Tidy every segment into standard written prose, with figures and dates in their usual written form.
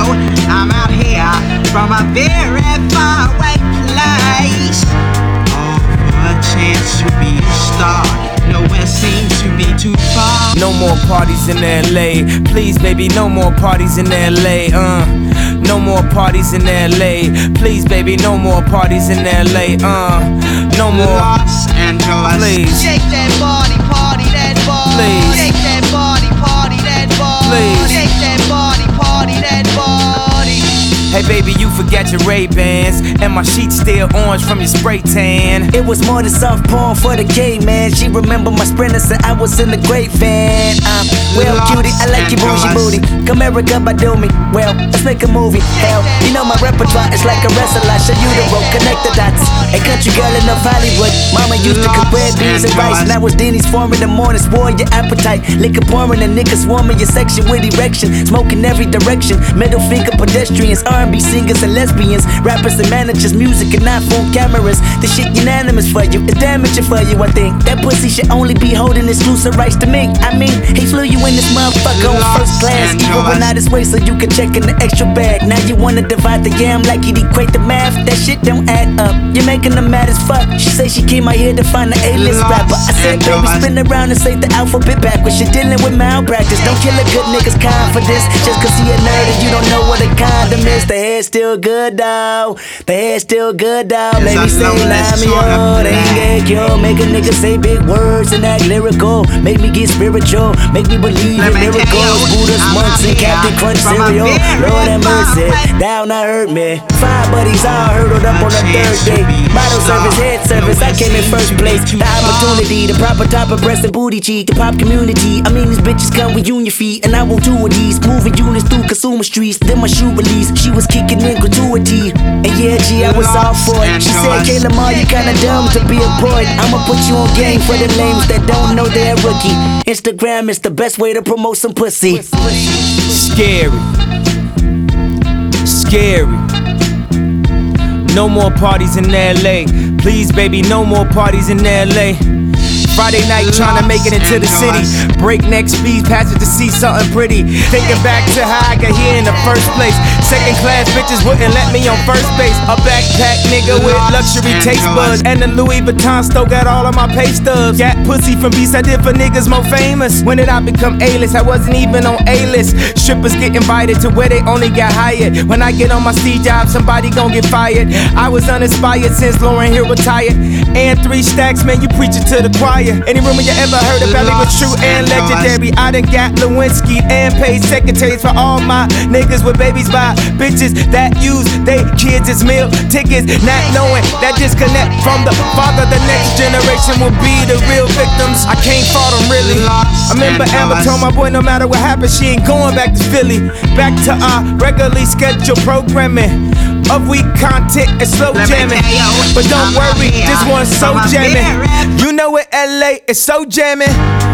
I'm out here from a very far away place. All for a chance to be a star. Nowhere seems to be too far. No more parties in LA. Please, baby, no more parties in LA. No more parties in LA. Please, baby, no more parties in LA. No more. Los Angeles. Please. Shake that body, party that body. Please. Shake that body, party that body. Please. Shake that body, party that body. Hey baby, you forgot your Ray-Bans, and my sheets still orange from your spray tan. It was more than soft porn for the K-man. She remember my sprinter, said I was in the great fan. Well, cutie, I like your bougie booty. Come Erica, do me. Well, let's make a movie. Hell, you know my repertoire is like a wrestler. I show you the road, connect the dots. A country girl in North Hollywood. Mama used to cook red beans and rice. Now it's Denny's form in the morning, spoil your appetite. Liquor pouring and niggas swarming your section with erection. Smoking every direction. Middle finger pedestrians, R&B singers and lesbians, rappers and managers, music and iPhone cameras. The shit unanimous for you, it's damaging for you, I think. That pussy should only be holding exclusive rights to me. I mean, he flew you in this motherfucker on first class, even went out his way so you could check in the extra bag. Now you wanna divide the yam like you'd equate the math. That shit don't add up. You're making them mad as fuck. She say she came out here to find an A-list rapper. I said, baby, spin around and say the alphabet backwards. You're dealing with malpractice. Don't kill a good nigga's kind for this. Just cause he a nerd and you don't know what a condom is. The hair's still good though. The hair's still good though. Maybe say Lamio, they ain't get yo. Make a nigga say big words and act lyrical. Make me get spiritual. Make me believe in miracles. Buddha's monks and Captain Crunch cereal. Lord have mercy, thou not hurt me. 5 buddies all hurdled up on the third day. Bottle service, head service, I came in first place. The opportunity, the proper top of breast and booty cheek. The pop community, I mean these bitches come with union feet. And I want 2 of these, moving units through consumer streets. Then my shoe release, she was kicking in gratuity. And yeah, G, I was all for it. She said, K. Lamar, you kinda dumb to be employed. I'ma put you on game for the lames that don't know they're a rookie. Instagram is the best way to promote some pussy. Scary. Scary. No more parties in LA. Please, baby, no more parties in LA. Friday night trying to make it into the city. Breakneck speed, passage to see something pretty. Thinking back to how I got here in the first place. Second class bitches wouldn't let me on first base. A backpack nigga with luxury taste buds. And the Louis Vuitton still got all of my pay stubs. Got pussy from beats I did for niggas more famous. When did I become A-list? I wasn't even on A-list. Strippers get invited to where they only got hired. When I get on my Steve job, somebody gon' get fired. I was uninspired since Lauryn Hill retired. And 3 stacks, man, you preaching to the choir. Any rumor you ever heard about me was true and legendary. I done got Lewinsky and paid secretaries for all my niggas with babies by bitches that use they kids as meal tickets. Not knowing that disconnect from the father, the next generation will be the real victims. I can't fault them really. I remember Amber told my boy no matter what happens, she ain't going back to Philly. Back to our regularly scheduled programming of weak content and slow jamming. But don't worry, this one's so jamming. You know it, LA is so jamming.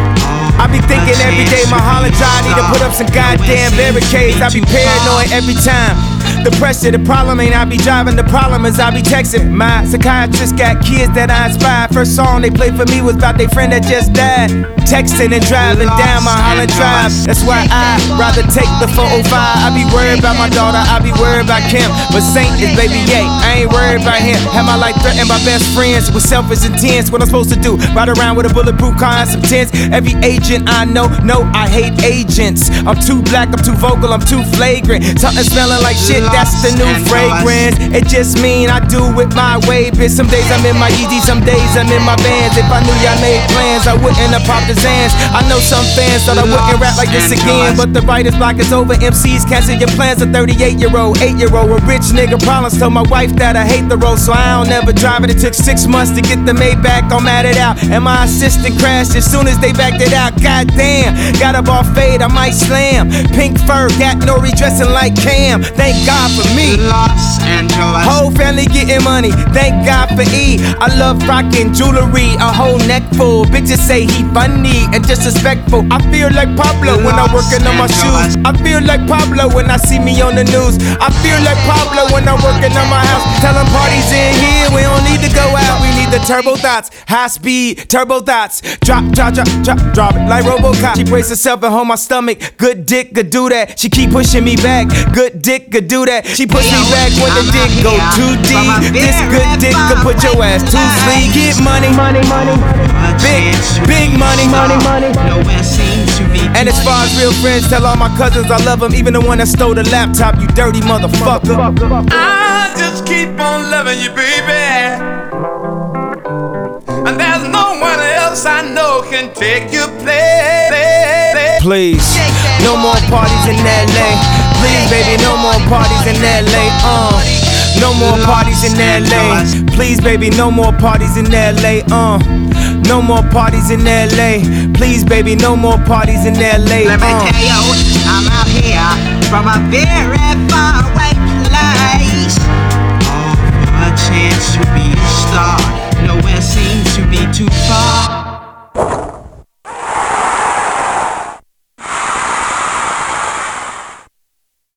I be thinking every day my Holland Drive need to put up some goddamn barricades. I be paranoid every time. The pressure, the problem ain't I be driving, the problem is I be texting. My psychiatrist got kids that I inspired. First song they played for me was about their friend that just died. Texting and driving down my Holland Drive. That's why I rather take the 405. I be worried about my daughter, I be worried about Kim. But Saint is baby Ye, I ain't worried about him. Have my life threatened by best friends with selfish intents. What I'm supposed to do, ride around with a bulletproof car and some tents. Every agent I know, no, I hate agents. I'm too black, I'm too vocal, I'm too flagrant. Something smelling like shit, that's the new fragrance. It just mean I do it my way, bitch. Some days I'm in my Yeezy, some days I'm in my Vans. If I knew y'all made plans, I wouldn't have popped the Zans. I know some fans thought I wouldn't rap like this again, but the writer's block is over. MCs cancel your plans. A 38-year-old, 8-year-old, a rich nigga problems. Told my wife that I hate the road, so I don't ever drive it. It took 6 months to get the Maybach, I'm at it out. And my assistant crashed as soon as they backed it out. Goddamn, got a ball fade, I might slam. Pink fur, got no redressing like Cam. Thank God for me. Los Angeles. Whole family getting money, thank God for E. I love rocking jewelry, a whole neck full. Bitches say he funny and disrespectful. I feel like Pablo when I'm working on my shoes. I feel like Pablo when I see me on the news. I feel like Pablo when I'm working on my house. Tell them parties in here, we don't need to go out. We need the turbo thoughts, high speed turbo thoughts. Drop it like RoboCop. She brace herself and hold my stomach. Good dick could do that. She keep pushing me back. Good dick could do that. She push me back when the dick go too deep. This good dick could put your ass to sleep. Get money, big money. And as far as real friends, tell all my cousins I love them, even the one that stole the laptop. You dirty motherfucker. I just keep on loving you, baby. And there's no one else I know can take your place. Please, no more parties in LA. Please, baby, no more parties in LA. No more parties in LA. Please, baby, no more parties in LA. No more parties in LA. Please, baby, no more parties in LA. Let me tell you, I'm out here from a very